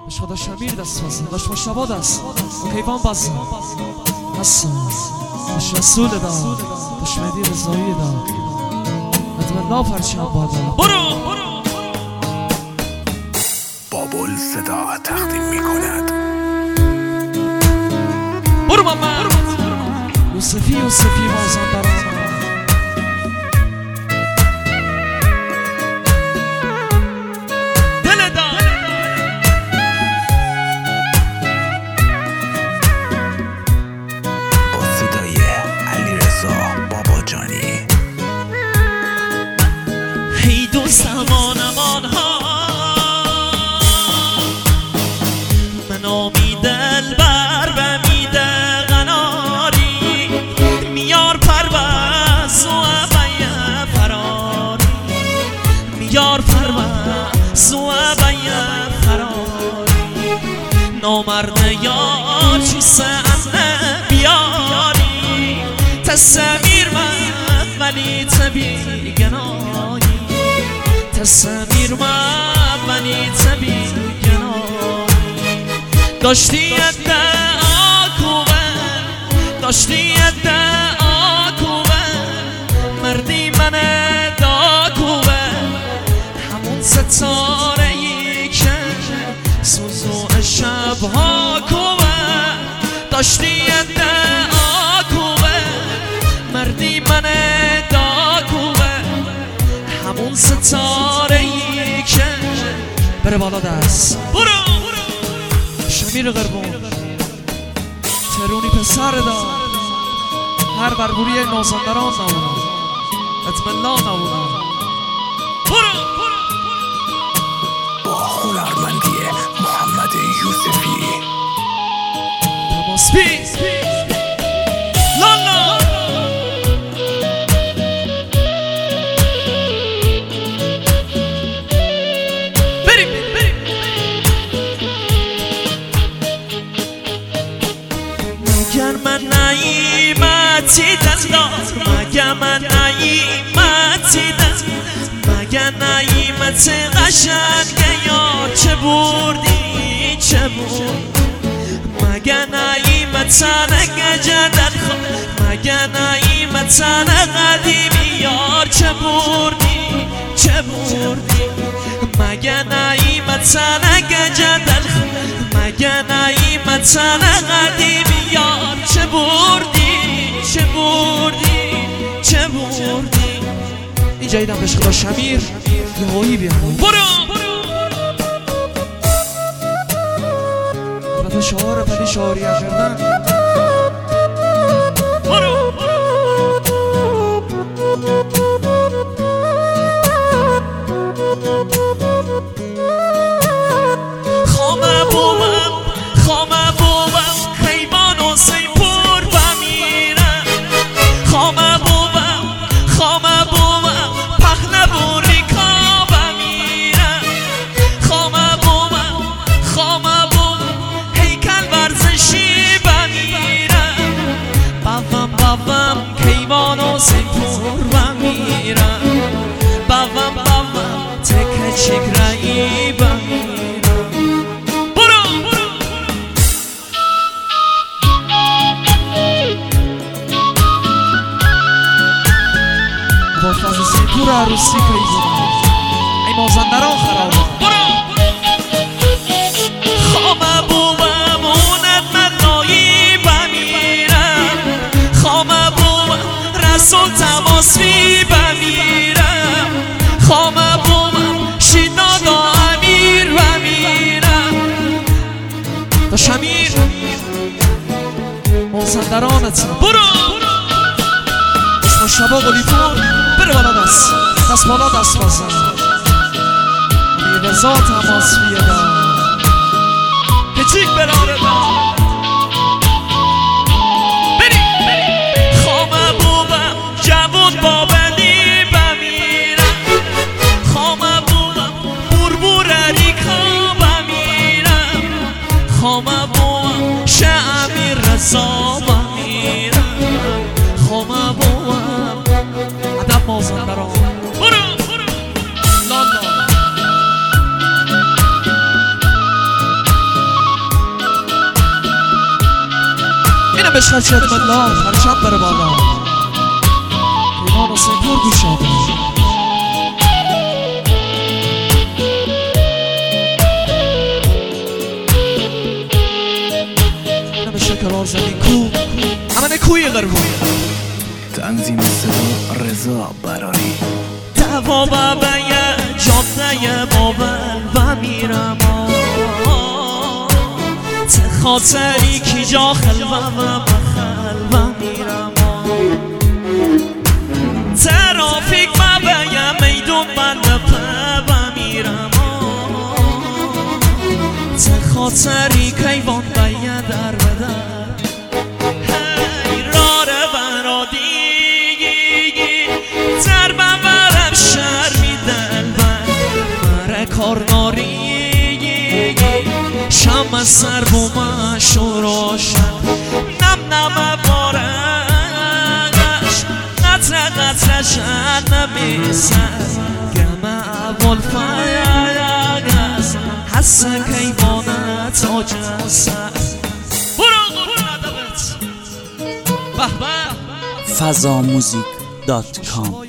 باش خدا شمیر دست بزن، باش مشتبه دست و کیوان بزن هستم، باش رسول دا، باش مهدی رضایی دا، ادم الله پرچم بادا. برو بابل صدا تقدیم میکند. برو ماما یوسفی مازندران زمان ها من آمی دل بر بمیده غناری میار پرواز و ابیه فراری میار پرواز و ابیه فراری نامرد یار چی سنه بیاری تصمیر من ولی تبی گنایی تصمیر من ولی تبی گنایی داشتی داشتی آکوبه مردی من داکوبه همون ستاره ای که سوزو شبها کوبه داشتی آکوبه مردی من داکوبه همون ستاره ای که بره بالا دست. برو شمیر قربون ترونی پسر دا هر بربوری مازندران نبودم اتم الله نبودم. برو با هنرمندی محمد یوسفی تماس بی لالا مگر من نعیمتی دندار مگر من نعیمتی دندار مگر نعیمت قشنگ یار چه بردی چه بود مگر نعیمت تنگ جدد خود مگر نعیمت تنگ قدیمی یار چه بردی چه بردی مگر نعیمت تنگ جدد خود مگر نعیمت تنگ قدیمی یار چه بردی چه بردی چه بردی. اینجا ایدم بهش خدا شمیر یه هایی بیام. برو البته شعار پلی شعاری اخردن. برو خامه بوم خیبان و سیپور بمیرم خامه بوم پخنه بوریکا بمیرم خامه بوم هیکل ورزشی بمیرم بابم کیوان و سیپور بمیرم بابم تکه چگرایی بمیرم. با فضل سیپور عروسی که ای مازندران خرابه. خامه بوم اوند مدایی بمیرم خامه بوم رسول تماسفی بمیرم خامه بوم شیداد و امیر بمیرم. تا شمیر مازندرانت برو اسم شبا قلیفون بره بالا دست بالا دست بزن امیر رضا تماسفیه دا کچیک براره دا بری خامه بوم جوون بابلی بمیرم خامه بوم بربور ریکا بمیرم خامه بوم شه امیر رضا بمیرم خامه بوم ادب مازندران. برو لالا عشق هرچی ادم الله پرچم بره بالا پیمان حسین پور گوش آمده نمیشه کرار زمین کو همه کوی غربون تنظیم صدا رضا براری دوا بابای جاده بابل و میرم خاطری کی جا خلوه و بخلوه میرم ترافیک ما بیا میدون بند پا میرم خاطری کیوان بیا در بدر هی راره برادی در ببرم شر میدن بر کارناری شم سر بومش روشن نم نم بارش قطره قطره شد نمیسد گم اول فیاگست حس کیوانت آجست برو ندبت به به fazamusic.com